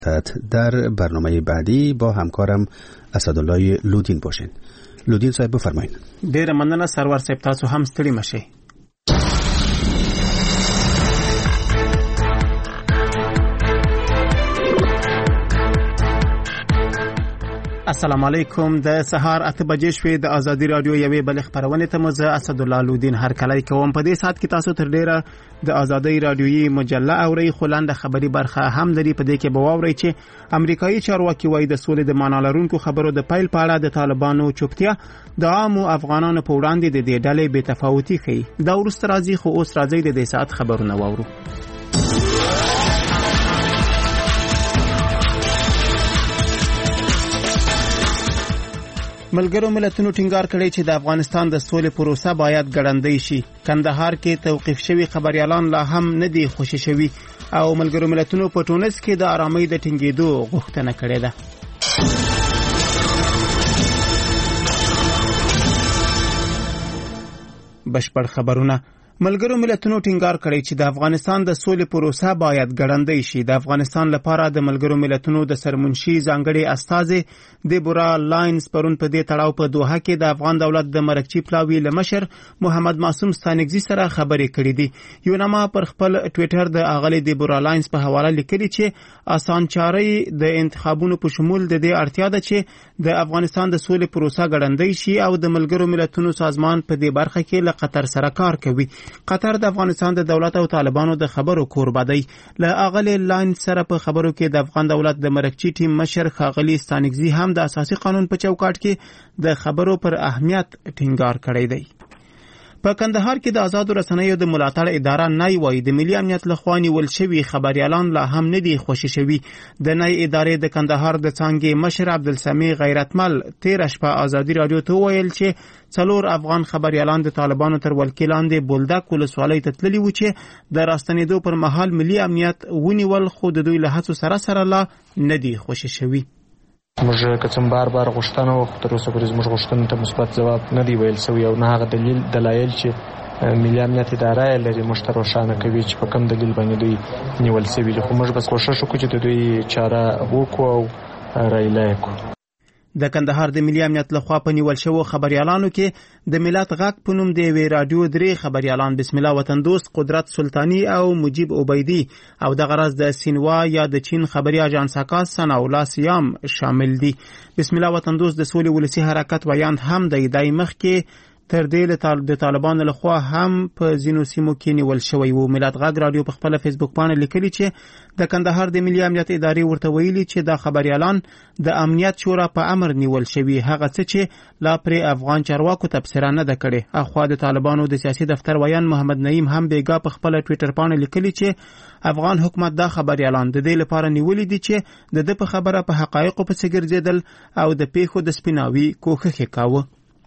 در برنامه بعدی با همکارم اسدالله لودین باشین. لودین صاحب بفرمایید. ډیره مننه سرور صاحب، تاسو هم ستړي مشئ. السلام علیکم. د سهار 8 بجې شوې د ازادي رادیو یوې بل خبرونه ته مزه اسدالله لودین هر کله کوم. په دې سات کې تاسو تر ډیره د ازادي رادیوي مجله اوري خلاند خبري برخه هم لري. په دې کې به واوري چې امریکایي چارواکي وایي د سولې د معنا لرونکو خبرو د پیل په اړه د طالبانو چوپتیا د عامو افغانانو په وړاندې د دې ډلې بې تفاوتي ښيي. دا ورسته راځي، خو اوس راځي د دې سات خبرونه واورو. ملګرو ملتونو ټینګار کړی چې د افغانستان د سولې پروسه باید ګړندۍ شي. کندهار کې توقیف شوی خبريالان لا هم نه دي خوشی شوی او ملګرو ملتونو په ټونس کې د آرامۍ د ټینګېدو غوښتنه کړې ده. بشپړ خبرونه. ملګرو ملتونو ټینګار کړی چې د افغانستان د سولې پروسه باید ګړندۍ شي. د افغانستان لپاره د ملګرو ملتونو د سرمنشي ځانګړي استازي دیبورا لاینز پرون په دې تړاو په دوحه کې د افغان دولت د مرکچی پلاوی لمشر محمد معصوم ستانګزي سره خبرې کړې دي. یو نامه پر خپل ټوئیټر د اغلی دیبورا لاینز په حواله لیکلي چې آسان چاري د انتخابونو په شمول د دې اړتیا ده چې د افغانستان د سولې پروسه ګړندۍ شي او د ملګرو ملتونو سازمان په دې برخه کې له قطر سره کار کوي. قطر د افغانستان د دولت او طالبانو د خبرو کوربه دی. له اغلی لاین سره په خبرو کې د افغان دولت د مرکچی ټیم مشر خاغلی ستانګزي هم د اساسي قانون په چوکاټ کې د خبرو پر اهمیت ټینګار کړی دی. په کندهار کې د آزادو رسنیو د ملاتړ اداره نای وایي د ملي امنیت لخوا نیول شوي خبريالان لا هم نه دي خوشی شوي. د نای ادارې د کندهار د څانګې مشر عبدالسمیع غیرتمل 13 شپه آزادي رادیو ته ویل چې 4 افغان خبريالان د طالبانو تر ولکې لاندې بولدک ولسوالۍ ته تللي و چې د راستنېدو پر مهال ملي امنیت ونیول، خو د دوی له هڅو سره لا نه دي خوشی شوي. موږ کوم بار غوښتنه وکړو، تر اوسه پورې موږ غوښتنې ته مثبت ځواب نه دی ویل شوی او نه هغه دلایل چې ملي امنیت اداره لري موږ ته روښانه کوي چې په کوم دلیل باندې دوی نیول شوي. خو موږ بس کوشش وکړو چې د دوی چاره وکړو او رایله کړو. د کندهار د ملي امنیت لخوا په نیول شوو خبريالانو کې د ملت غږ په نوم د وی رادیو 3 خبريالان بسم الله وطن دوست، قدرت سلطانی او مجيب عبیدی او د غرض د سینوا یا د چین خبري اژانس کا سناولا سیام شامل دي. بسم الله وطن دوست د سولې ولسی حرکت ویاند هم د دای مخ کې تر دې د طالبانو لخوا هم په زینو سیمو کې نیول شوی و. ملت غږ رادیو په خپل فیسبوک باندې لیکلي چې د کندهار د ملي امنیت ادارې ورته ویلي چې د خبريالان د امنیت شورا په امر نیول شوی، هغه څه چې لا پر افغان چارواکو تبصره نه ده کړې. اخوا د طالبانو د سیاسي دفتر ویان محمد نعیم هم بیګا په خپل ټوئیټر باندې لیکلي چې افغان حکومت دا خبريالان د دې لپاره نیولې دي چې د په خبره په حقایقو په څیر ګرځیدل او د پیښو د سپیناوي کوښښ کاوه.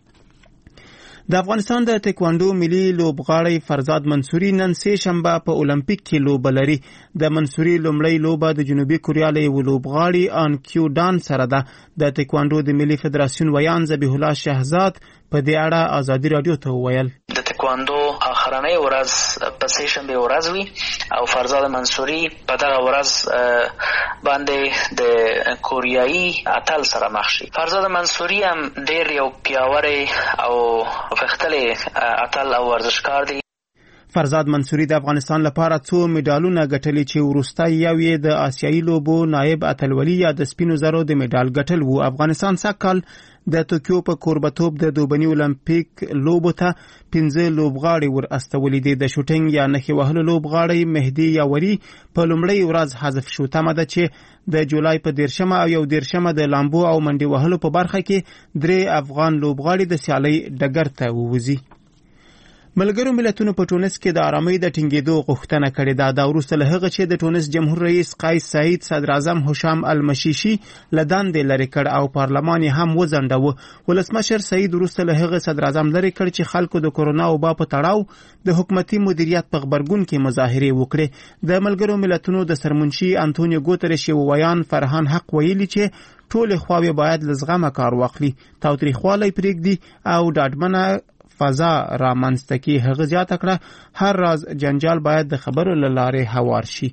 د افغانستان د تکواندو ملي لوبغاړی فرزاد منصوري نن سه شنبه په اولمپیک کې لوبه لري. د منصوري لومړی لوبه د جنوبي کوریا له لوبغاړي ان کیو ډان سره ده. د تکواندو د ملي فدراسیون ویان ذبیح الله شهزاد په دې اړه آزادي رادیو ته وویل د تکواندو اخرنۍ ورځ په سه شنبه ورځ وی او فرزاد منصوري په دغه ورځ باندې د کوریایي اتل سره مخ شي. فرزاد منصوري هم ډیر یو پیاوړی او فختلی اتل او ورزشکار دی. فرزاد منصوري د افغانستان لپاره 2 میډالونه ګټلي چې وروسته یو یې د آسیایي لوبو نائب اتلولي یا د سپینو زرو د میډال ګټل وو. افغانستان سکهال د توکیو په کوربتوب د دوبني اولمپیک لوبو ته 15 لوبغاړي ور استولې دي. د شوټینګ یا نخي وهلو لوبغاړي مهدي یاوري په لومړی ورځ حذف شو. تمه ده چې د جولای په 13 او 14 د لامبو او منډي وهلو په برخه کې 3 افغان لوبغاړي د سیالي ډګر ته ووزي. ملګرو ملتونو په ټونس کې د آرامۍ د ټینګېدو غوښتنه کړې ده. دا وروسته له هغه چې د ټونس جمهور رئیس قیس سعید صدر اعظم هشام المشیشي له دندې لرې کړ او پارلمان یې هم وځنډاوه. ولسمشر سعید وروسته له هغه صدر اعظم لرې کړ چې خلکو د کورونا وبا په تړاو د حکومتي مدیریت په خبرګون کې مظاهره وکړي. د ملګرو ملتونو د سرمنشي انټونیو ګوتریش ویان فرهان حق ویلي چې ټول خواوې باید لزغمه کار واخلي، تاوتریخوالی پرېږدي او ډاډمنه فضا رامنځته کی. هغه زیاته کړه هر راز جنجال باید د خبرو له لارې هوار شي.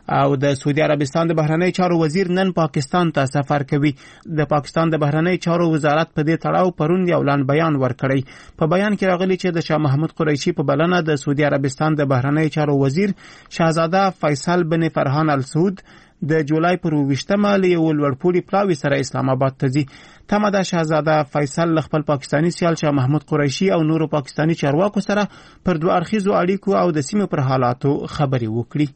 او د سعودي عربستان د بهرنی چارو وزیر نن پاکستان ته سفر کوي. د پاکستان د بهرنی چارو وزارت په دې تړاو پرون یو اعلان بیان ورکړی. په بیان کې راغلی چې د شاه محمود قریشي په بلنه د سعودي عربستان د بهرنی چارو وزیر شاهزاده فیصل بن فرحان ال سعود د جولای پر 28مه له یو لوړپوړي پلاوي سره اسلام آباد ته ځي. تمه ده شاهزاده فیصل له خپل پاکستاني سیال شاه محمود قریشي او نورو پاکستاني چارواکو سره پر دوه اړخیزو اړیکو او د سیمې پر حالاتو خبرې وکړي.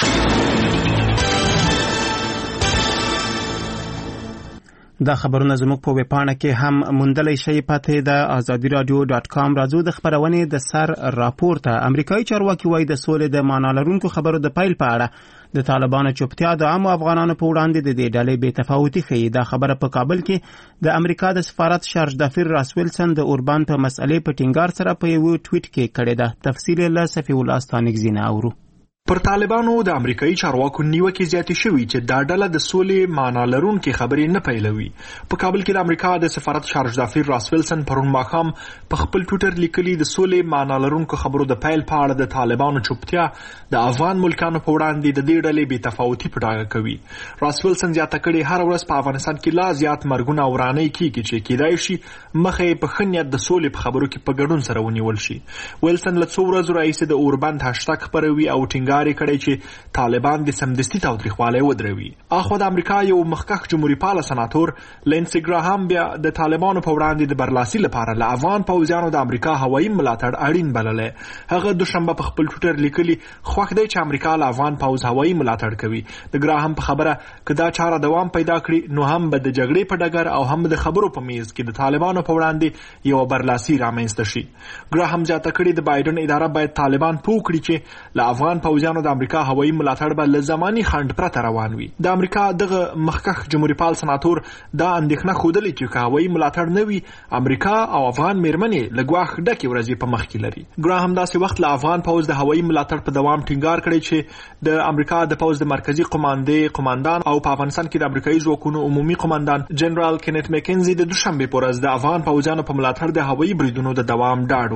دا خبرونه زموږ په ویبپاڼه کې هم موندلی شئ. پته د azadiradio.com راځو د خبرونې د سر راپور ته. امریکایي چارواکي وایي د سولې د معنا لرونکو خبرو د پیل په اړه د طالبانو چوپتیا د عامو افغانانو په وړاندې د دې ډلې بې تفاوتي ښیي. دا خبره په کابل کې د امریکا د سفارت شارج دافیر راس ویلسن د اوربان په مسئلې په ټینګار سره په یو ټویټ کې کړې ده. تفصیل له صفی الله ستانکزینه اورو. پر طالبانو د امریکایي چارواکو نیوکې زیاتې شوې چې دا ډله د سولې معنا لرونکې خبرې نه پیلوي. په کابل کې د امریکا د سفارت شارج دافیر راس ویلسن پرون ماښام په خپل ټویټر لیکلي د سولې معنا لرونکو خبرو د پیل په اړه د طالبانو چوپتیا د افغان ملکانو په وړاندې د دې ډلې بې تفاوتي په ډاګه کوي. راس ویلسن زیاته کړې هر ورځ په افغانستان کې لا زیات مرګونه او ورانۍ کیږي چې کېدای شي مخې په ښه نیت د سولې په خبرو کې په ګډون سره ونیول شي. ویلسن له څو ورځو راهیسې د اوربند هاشټاګ خپروي او ټینګار یې کړی چې طالبان د سمدستي تاوتریخوالی ودروي. اخو د امریکا یو مخکښ جمهوریت پاله سناتور لینسي ګراهام بیا د طالبانو په وړاندې د برلاسي لپاره له افغان پوځیانو د امریکا هوایي ملاتړ اړین بللی. هغه دوشنبه په خپل ټویټر لیکلي خوښ دی چې امریکا له افغان پوځ هوایي ملاتړ کوي. د ګراهام په خبره که دا چاره دوام پیدا کړي نو هم به د جګړې په ډګر او هم د خبرو په میز کې د طالبانو په وړاندې یو برلاسي رامنځته شي. ګراهام زیاته کړي د بایدن اداره باید طالبان پوه کړي چې له افغان پوځیانو د امریکا هوایي ملاتړ به له زماني خنډ پرته روان وي. د امریکا دغه مخکښ جمهوریت پال سناتور دا اندېښنه ښودلې چې که هوایي ملاتړ نه وي امریکا او افغان میرمنې له ګواښ ډکې ورځې په مخ کې لري. ګراهام داسې وخت له افغان پوځ د هوایي ملاتړ په دوام ټینګار کړی چې د امریکا د پوځ د مرکزی قماندان او په افغانستان کې د امریکایي ځواکونو عمومي قماندان جنرال کینت مکنزي د دوشنبه په ورځ د افغان پوځیانو په ملاتړ د هوایي بریدونو د دوام ډاډ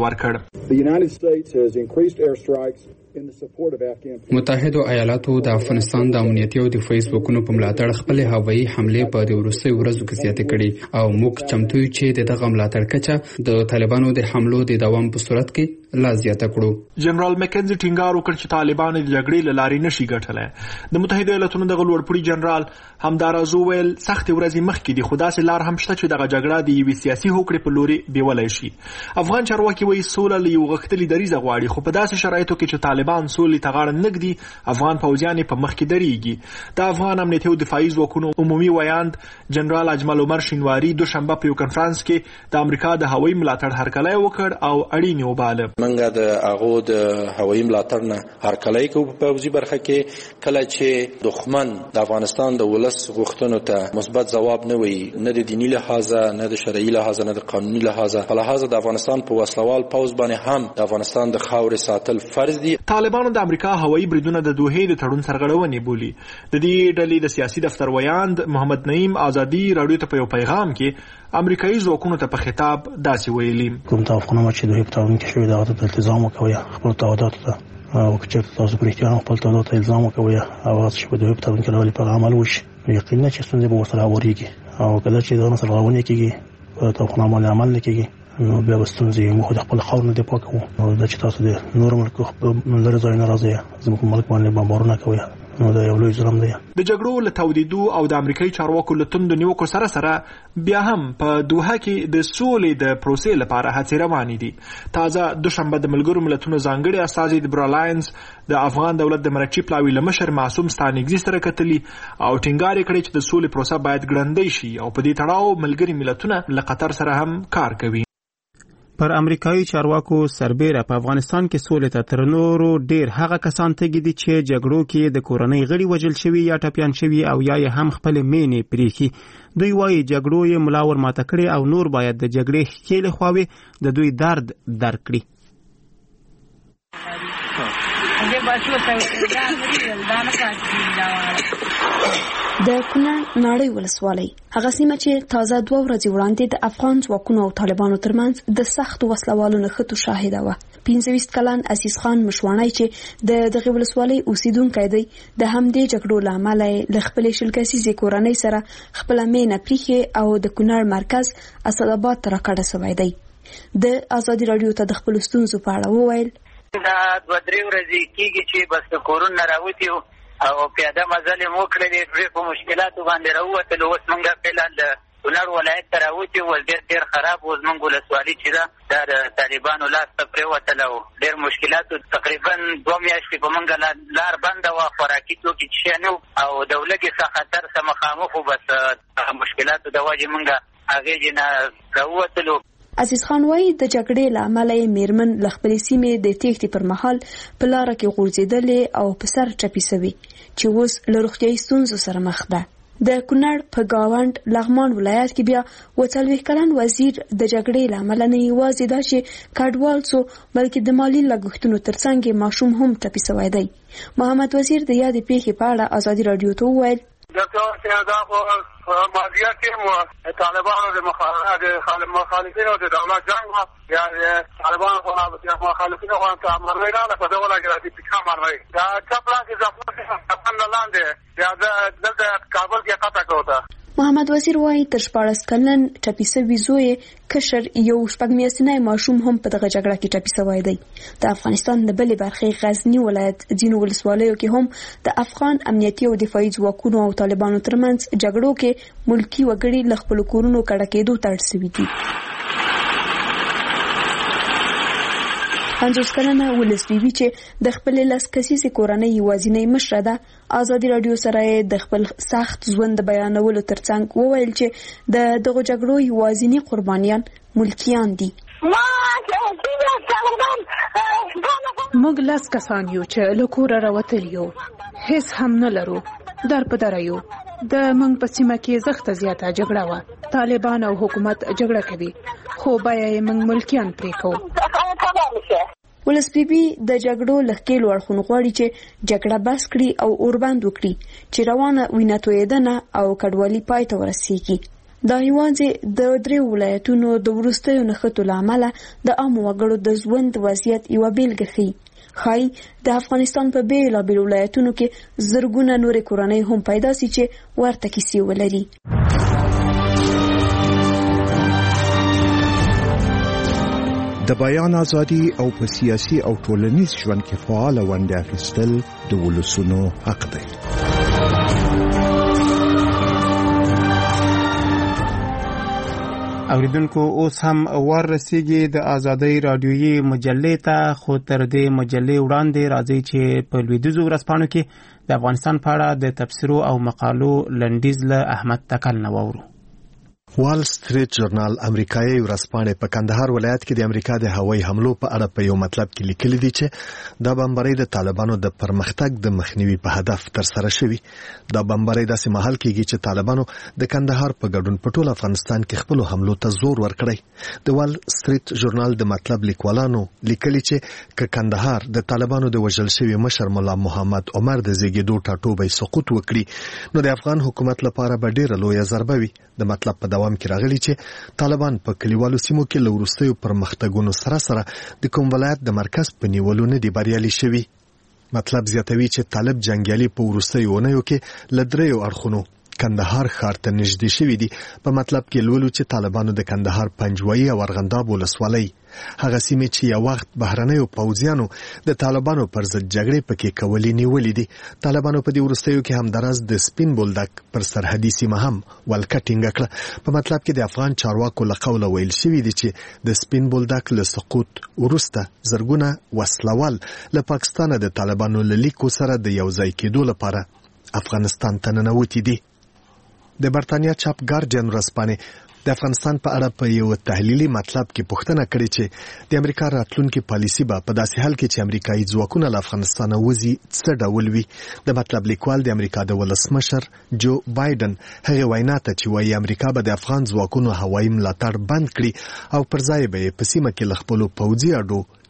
ورکړ. متحده ایالاتو د افغانستان د امنیتي او دفاعي ځواکونو په ملاتړ خپل هوایي حمله په د وروستیو ورځو کې زیاته کړې او موږ چمتو یو چې د دغه ملاتړ کچه د طالبانو د حملو د دوام په صورت کې لا زیاته کړو. جنرال مکنزي ټینګار وکړ چې طالبان د جګړې له لارې نشي ګټلای. د متحده ایالاتونو د لوړپوړي جنرال همدارازو ویل سخت ورځې مخکې د خدا سي لار هم شته چې دغه جګړه د یوې سیاسي هوکړې په لوري بیولای شي. افغان چارواکي وایي سوله له یو غښتلي دریځه غواړي خو په داسې شرایطو کې چې طالبان سولې ته غاړه نږدي افغان پوځیان په مخ کې درېږي. د افغان امنیتي او دفاعي ځواکونو عمومي ویاند جنرال اجمل عمر شینواری دوشنبه په یو کنفرانس کې د امریکا د هوایي ملاتړ هرکلی وکړ او اړین یې وباله. منګه د هغه د هوایي ملاتړ نه هرکلی کوو په پوځي برخه کې کله چې دښمن د افغانستان د ولس غوښتنو ته مثبت ځواب نه وي نه د دینی لحاظه نه د شرعي لحاظه نه د قانوني لحاظه په لحاظه د افغانستان په وسلوال پوځ باندې هم د افغانستان د خاورې ساتل فرض دي. طالبانو د امریکا هوایي بریدونه د دوحې د تړون سرغړونې بولي. د دې ډلې د سیاسي دفتر ویاند محمد نعیم آزادي راډیو ته په یو پیغام کې امریکایي ځواکونو ته په خطاب داسې ویلي کوم توافقونه چې دوی په تړون کې شوي دغه ته التزام وکوي خپل تعهداتو ته او که چېرته تاسو په رښتیا هم خپل تعهداتو ته الزام وکوي او هغه چې په دوی په تړون کې راغلي په عمل وشي یقینا چې ستونزې به ورسره هوارېږي او کله چې دغه سرغړونې کېږي په توافقنامه باندې عمل نه کېږي نو بیا به ستونزې موږ د خپل خاور نه دفاع کوو. دا چې تاسو د نورو ملکو لرې ځایونه راځئ زموږ په ملک باندې بمبارونه کوئ نو دا یو لوی ظلم دی. د جګړو له تودېدو او د امریکایي چارواکو له توندو نیوکو سره سره بیا هم په دوحه کې د سولې د پروسې لپاره هڅې روانې دي. تازه دوشنبه د ملګرو ملتونو ځانګړي استازي د برالاینز د افغان دولت د مرچی پلاوي له مشر معصوم ستانکزي سره کتلي او ټینګار یې کړی چې د سولې پروسه باید ګړندۍ شي او په دې تړاو ملګري ملتونه له قطر سره هم کار کوي. پر امریکایي چارواکو سربېره په افغانستان کې سولې ته تر نورو ډېر هغه کسان تږي دي چې جګړو کې د کورنۍ غړي وژل شوي یا ټپیان شوي او یا هم خپل مینې پریښي. دوی وایي جګړو یې ملا ور ماته کړې او نور باید د جګړې ښکېلې خواوې د دوی درد درک کړي. د کونړ ناړۍ ولسوالۍ هغه سیمه چې تازه 2 ورځې وړاندې د افغان ځواکونو او طالبانو ترمنځ د سخت وسلوالو نښتو شاهده وه. 25 کلن عزیز خان مشوانی چې د دغه ولسوالۍ اوسیدونکی دی د همدې جګړو له امله له خپلې شل کسیزې کورنۍ سره خپله مینه پریښې او د کونړ مرکز اسداباد ته راکډه سوی دی. د ازادي راډیو ته د خپلو ستونزو په اړه وویل دا 2-3 ورځې کېږي چې بس کورونه راوتي او پیاده مزل مو کړلې ډېر په مشکلاتو باندې راووتلو. اوس موږ فعلا د کونړ ولایت ته راوتي ول ډېر خراب اوس موږ ولسوالي چې دا د طالبانو لاس ته پرېوتله او ډېر مشکلاتو تقریبا 2 میاشتې په موږ لار بنده وه خوراکي توکي څښی نه او د ولږې څخه خطر سره مخامخ وو. بس مشکلاتو د وجې موږ هغې نه راووتلو. عزیز خان وایي د جګړې له امله یې میرمن له خپلې سیمې د تېښتې پر مهال په لاره کې غورځېدلې او په سر ټپي سوي چې اوس له روغتیایي ستونزو سره مخ ده. د کونړ په گاونډ لغمان ولایت کې بیا 40 کلن وزیر د جګړې له امله نه یوازې دا چې کډوال سو بلکې د مالی لګښتونو ترڅنګ ماشوم هم ټپي سوی دی. محمد وزیر د یادې پیښې په اړه ازادي راډیو ته وویل ماضیه کې مو طالبانو د مخالفینو د دولت جنگ یا طالبانو خو مخالفینو خو ته مرمۍ نه په دغه لګرا دي په مرمۍ دا چپلا کې ځپل نه لاندې یا د کابل کې قطع کوته. محمد وزیر وایي تر 14 کلن ټپي سوي زوی کشر یو 6 میاشتنی ماشوم هم په دغه جګړه کې ټپي سوی دی. د افغانستان د بلې برخې غزنی ولایت ځینو ولسوالیو کې هم د افغان امنیتي او دفاعي ځواکونو او طالبانو ترمنځ جګړو کې ملکی وګړي له خپلو کورونو کډه کېدو ته اړ سوي دي. 50 کلنه ولس بیبي چې د خپل 10 کسیزې کورنۍ یوازینۍ مشره ده ازادي راډیو سره د خپل سخت ژوند بیانولو ترڅنګ وویل چې د دغه جګړو یوازینۍ قربانیان ملکیان دي. موږ 10 کسان یو چې له کوره راوتلي یو هیڅ هم نه لرو در په دره یو. د موږ په سیمه کې سخته زیاته جګړه وه. طالبان او حکومت جګړه کوي خو بیا یې موږ ملکیان پرې کوو. ولس بیبي د جګړو لښکېلو اړخونو غواړي چې جګړه بس کړي او اوربند وکړي چې روانه وینه تویېدنه او کډوالي پای ته ورسیږي. دا یوازې د 3 ولایتونو د وروستیو نښتو له امله د عامو وګړو د ژوند وضعیت یوه بیلګه ښیي. ښایي د افغانستان په بېلابېلو ولایتونو کې زرګونه نورې کورنۍ هم پیدا سي چې ورته کیسې ولري. د بیان ازادي او په سیاسي او ټولنیز ژوند کې فعال ونډه اخیستل د ولسونو حق دی. اوریدونکو اوس هم ورسیږي د ازادۍ رادیویي مجلې ته خو تر دې مجلې وړاندې راځي چې په لویدیځو ورځپاڼو کې د افغانستان په اړه د تبصرو او مقالو لنډیز له احمد تکل نه واورو. وال سټریټ ژورنال امریکایي ورځپاڼه په کندهار ولایت کې د امریکا د هوایي حملو په اړه په یو مطلب کې لیکلي دي چې دا بمبارۍ د طالبانو د پرمختګ د مخنیوي په هدف تر سره شوې. دا بمبارۍ داسې مهال کېږي چې طالبانو د کندهار په ګډون په ټول افغانستان کې خپل حملو ته زور ورکړی. د وال سټریټ ژورنال د مطلب لیکوالانو لیکلي چې کندهار د طالبانو د وژل شوي مشر مولا محمد عمر د زیږیدو ټاټوبی سقوط وکړي نو د افغان حکومت لپاره به ډېره لویه ضربه وي. د مطلب په دوام کې راغلی چې طالبان په کلیوالو سیمو کې له وروستیو پرمختګونو سره د کوم ولایت د مرکز په نیولو نه دی بریالي شوي. مطلب زیاتوي چې طالب جنگیالي په وروستیو اونیو کې له 3 اړخونو کندهار ښار ته نږدې شوي دي. په مطلب کې لولو چې طالبانو د کندهار پنجوایي او ارغنداب ولسوالۍ هغه سیمې چې یو وخت بهرنیو پوځیانو د طالبانو پر ضد جګړې پکې کولې نیولې دي. طالبانو په دې وروستیو کې همداراز د سپین بولدک پر سرحدي سیمه هم ولکه ټینګه کړه. په مطلب کې د افغان چارواکو له قوله ویل شوي دي چې د سپین بولدک له سقوط وروسته زرګونه وسلوال له پاکستانه د طالبانو له لیکو سره د یو ځای کېدو لپاره افغانستان ته ننوتي دي. د برتانیا چاپ ګارډین ورځپاڼې د افغانستان په اړه په یو تحلیلي مطلب کې پوښتنه کړې چې د امریکا راتلونکي پالیسي به په داسې حال کې چې امریکایي ځواکونه له افغانستانه وځي څه ډول وي. د مطلب لیکوال د امریکا د ولسمشر جو بایدن هغه وینا ته چې وايي امریکا به د افغان ځواکونو هوایي ملاتړ بند کړي او پر ځای به په سیمه کې له خپلو پوځي اډو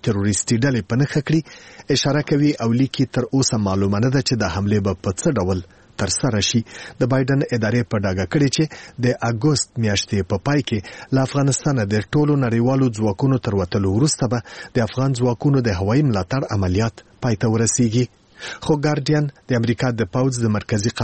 تروریستي ډلې په نښه کړي اشاره کوي او لیکي تر اوسه معلومه نه ده چې د حملې به په څه ډول ترسره شي. د بایدن ادارې په ډاګه کړي چې د اګوست میاشتې په پای کې له افغانستانه د ټولو نړیوالو ځواکونو تر وتلو وروسته به د افغان ځواکونو د هوایي ملاتړ عملیات پای ته ورسیږي. خو ګارډین د امریکا د پوځ د مرکزی